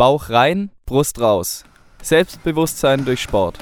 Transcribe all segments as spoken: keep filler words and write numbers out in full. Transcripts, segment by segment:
Bauch rein, Brust raus. Selbstbewusstsein durch Sport.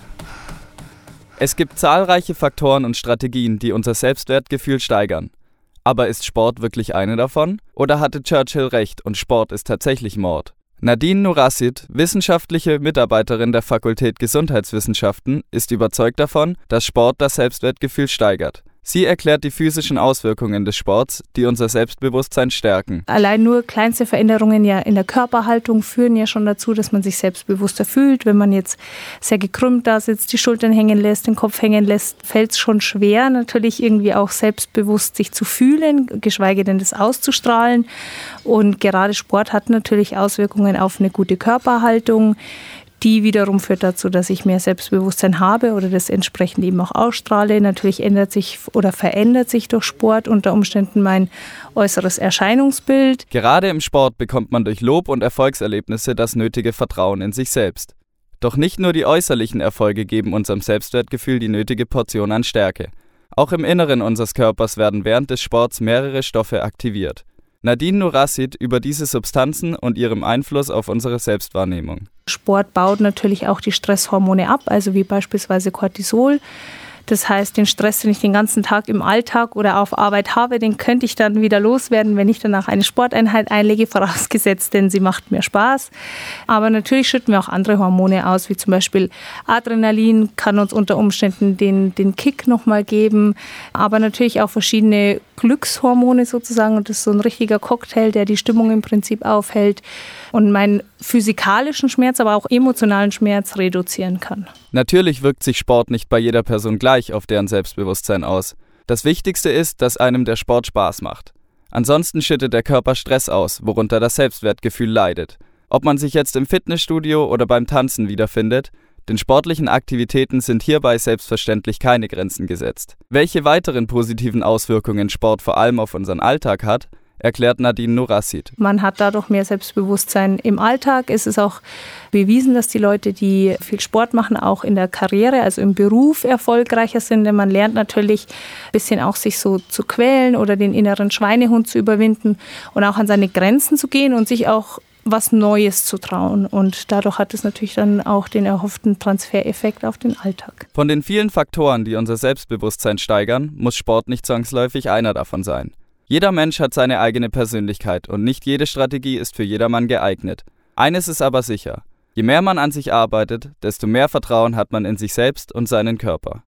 Es gibt zahlreiche Faktoren und Strategien, die unser Selbstwertgefühl steigern. Aber ist Sport wirklich eine davon? Oder hatte Churchill recht und Sport ist tatsächlich Mord? Nadine Nourassid, wissenschaftliche Mitarbeiterin der Fakultät Gesundheitswissenschaften, ist überzeugt davon, dass Sport das Selbstwertgefühl steigert. Sie erklärt die physischen Auswirkungen des Sports, die unser Selbstbewusstsein stärken. Allein nur kleinste Veränderungen ja in der Körperhaltung führen ja schon dazu, dass man sich selbstbewusster fühlt. Wenn man jetzt sehr gekrümmt da sitzt, die Schultern hängen lässt, den Kopf hängen lässt, fällt es schon schwer, natürlich irgendwie auch selbstbewusst sich zu fühlen, geschweige denn das auszustrahlen. Und gerade Sport hat natürlich Auswirkungen auf eine gute Körperhaltung. Die wiederum führt dazu, dass ich mehr Selbstbewusstsein habe oder das entsprechend eben auch ausstrahle. Natürlich ändert sich oder verändert sich durch Sport unter Umständen mein äußeres Erscheinungsbild. Gerade im Sport bekommt man durch Lob und Erfolgserlebnisse das nötige Vertrauen in sich selbst. Doch nicht nur die äußerlichen Erfolge geben unserem Selbstwertgefühl die nötige Portion an Stärke. Auch im Inneren unseres Körpers werden während des Sports mehrere Stoffe aktiviert. Nadine Nourassid über diese Substanzen und ihrem Einfluss auf unsere Selbstwahrnehmung. Sport baut natürlich auch die Stresshormone ab, also wie beispielsweise Cortisol. Das heißt, den Stress, den ich den ganzen Tag im Alltag oder auf Arbeit habe, den könnte ich dann wieder loswerden, wenn ich danach eine Sporteinheit einlege, vorausgesetzt, denn sie macht mir Spaß. Aber natürlich schütten wir auch andere Hormone aus, wie zum Beispiel Adrenalin kann uns unter Umständen den, den Kick nochmal geben, aber natürlich auch verschiedene Glückshormone sozusagen. Und das ist so ein richtiger Cocktail, der die Stimmung im Prinzip aufhält und meinen physikalischen Schmerz, aber auch emotionalen Schmerz reduzieren kann. Natürlich wirkt sich Sport nicht bei jeder Person gleich auf deren Selbstbewusstsein aus. Das Wichtigste ist, dass einem der Sport Spaß macht. Ansonsten schüttet der Körper Stress aus, worunter das Selbstwertgefühl leidet. Ob man sich jetzt im Fitnessstudio oder beim Tanzen wiederfindet, den sportlichen Aktivitäten sind hierbei selbstverständlich keine Grenzen gesetzt. Welche weiteren positiven Auswirkungen Sport vor allem auf unseren Alltag hat, erklärt Nadine Nourassid. Man hat dadurch mehr Selbstbewusstsein im Alltag. Es ist auch bewiesen, dass die Leute, die viel Sport machen, auch in der Karriere, also im Beruf erfolgreicher sind. Denn man lernt natürlich ein bisschen auch sich so zu quälen oder den inneren Schweinehund zu überwinden und auch an seine Grenzen zu gehen und sich auch was Neues zu trauen. Und dadurch hat es natürlich dann auch den erhofften Transfereffekt auf den Alltag. Von den vielen Faktoren, die unser Selbstbewusstsein steigern, muss Sport nicht zwangsläufig einer davon sein. Jeder Mensch hat seine eigene Persönlichkeit und nicht jede Strategie ist für jedermann geeignet. Eines ist aber sicher: Je mehr man an sich arbeitet, desto mehr Vertrauen hat man in sich selbst und seinen Körper.